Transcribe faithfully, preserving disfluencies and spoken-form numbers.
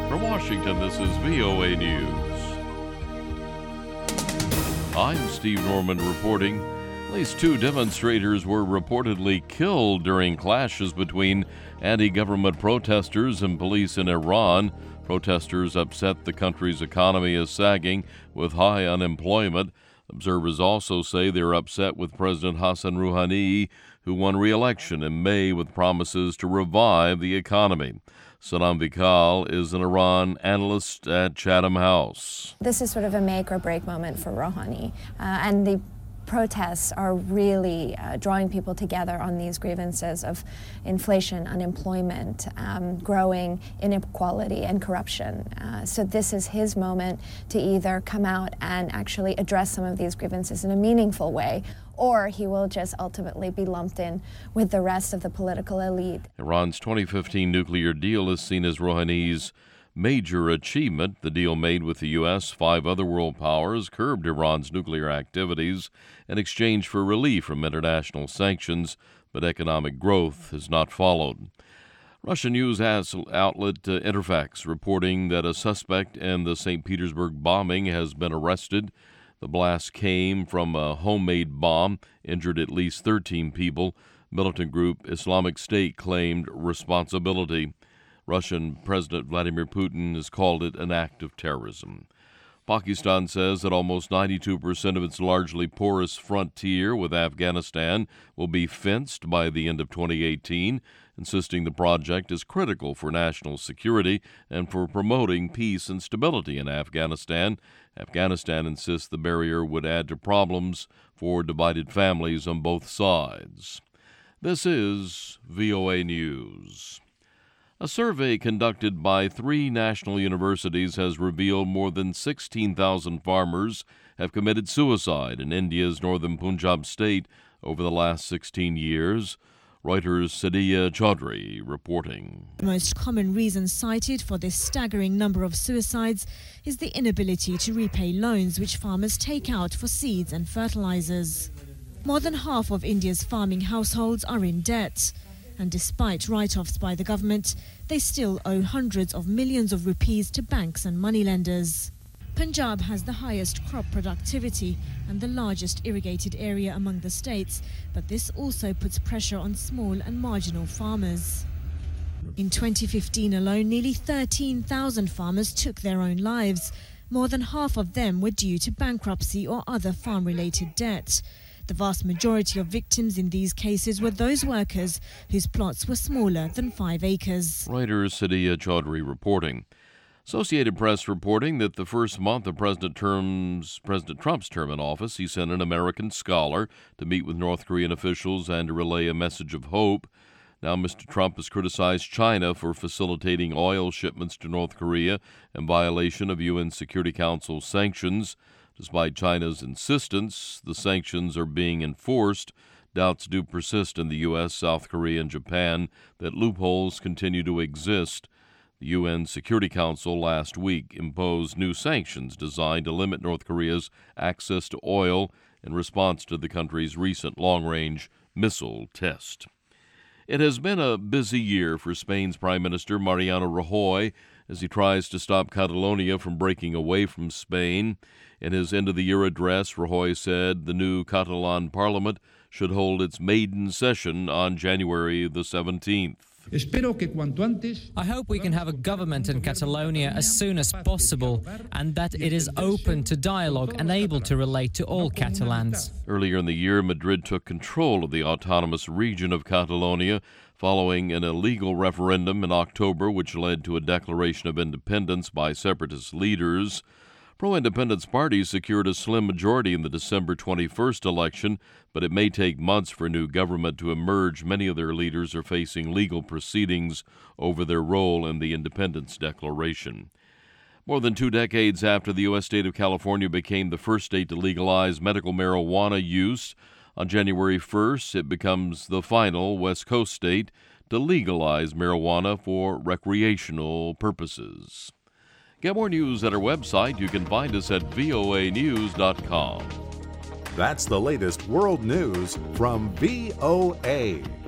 From Washington, this is V O A News. I'm Steve Norman reporting. At least two demonstrators were reportedly killed during clashes between anti-government protesters and police in Iran. Protesters upset the country's economy is sagging with high unemployment. Observers also say they're upset with President Hassan Rouhani, who won re-election in May with promises to revive the economy. Sanam Vikal is an Iran analyst at Chatham House. This is sort of a make or break moment for Rouhani, uh, and the protests are really uh, drawing people together on these grievances of inflation, unemployment, um, growing inequality, and corruption. Uh, so this is his moment to either come out and actually address some of these grievances in a meaningful way, or he will just ultimately be lumped in with the rest of the political elite. Iran's twenty fifteen nuclear deal is seen as Rouhani's major achievement. The deal made with the U S, five other world powers, curbed Iran's nuclear activities in exchange for relief from international sanctions, but economic growth has not followed. Russian news outlet uh, Interfax reporting that a suspect in the Saint Petersburg bombing has been arrested. The blast came from a homemade bomb, injured at least thirteen people. Militant group Islamic State claimed responsibility. Russian President Vladimir Putin has called it an act of terrorism. Pakistan says that almost ninety-two percent of its largely porous frontier with Afghanistan will be fenced by the end of twenty eighteen, insisting the project is critical for national security and for promoting peace and stability in Afghanistan. Afghanistan insists the barrier would add to problems for divided families on both sides. This is V O A News. A survey conducted by three national universities has revealed more than sixteen thousand farmers have committed suicide in India's northern Punjab state over the last sixteen years. Reuters' Sadiya Chaudhry reporting. The most common reason cited for this staggering number of suicides is the inability to repay loans which farmers take out for seeds and fertilizers. More than half of India's farming households are in debt. And despite write-offs by the government, they still owe hundreds of millions of rupees to banks and moneylenders. Punjab has the highest crop productivity and the largest irrigated area among the states, but this also puts pressure on small and marginal farmers. In twenty fifteen alone, nearly thirteen thousand farmers took their own lives. More than half of them were due to bankruptcy or other farm-related debt. The vast majority of victims in these cases were those workers whose plots were smaller than five acres. Reuters' Sadiya Chaudhry reporting. Associated Press reporting that the first month of President, terms, President Trump's term in office, he sent an American scholar to meet with North Korean officials and to relay a message of hope. Now, Mister Trump has criticized China for facilitating oil shipments to North Korea in violation of U N Security Council sanctions. Despite China's insistence, the sanctions are being enforced. Doubts do persist in the U S, South Korea, and Japan that loopholes continue to exist. The U N Security Council last week imposed new sanctions designed to limit North Korea's access to oil in response to the country's recent long-range missile test. It has been a busy year for Spain's Prime Minister Mariano Rajoy as he tries to stop Catalonia from breaking away from Spain. In his end-of-the-year address, Rajoy said the new Catalan parliament should hold its maiden session on January the seventeenth. I hope we can have a government in Catalonia as soon as possible and that it is open to dialogue and able to relate to all Catalans. Earlier in the year, Madrid took control of the autonomous region of Catalonia following an illegal referendum in October which led to a declaration of independence by separatist leaders. Pro-independence parties secured a slim majority in the December twenty-first election, but it may take months for a new government to emerge. Many of their leaders are facing legal proceedings over their role in the independence declaration. More than two decades after the U S state of California became the first state to legalize medical marijuana use, on January first, it becomes the final West Coast state to legalize marijuana for recreational purposes. Get more news at our website. You can find us at V O A news dot com. That's the latest world news from V O A.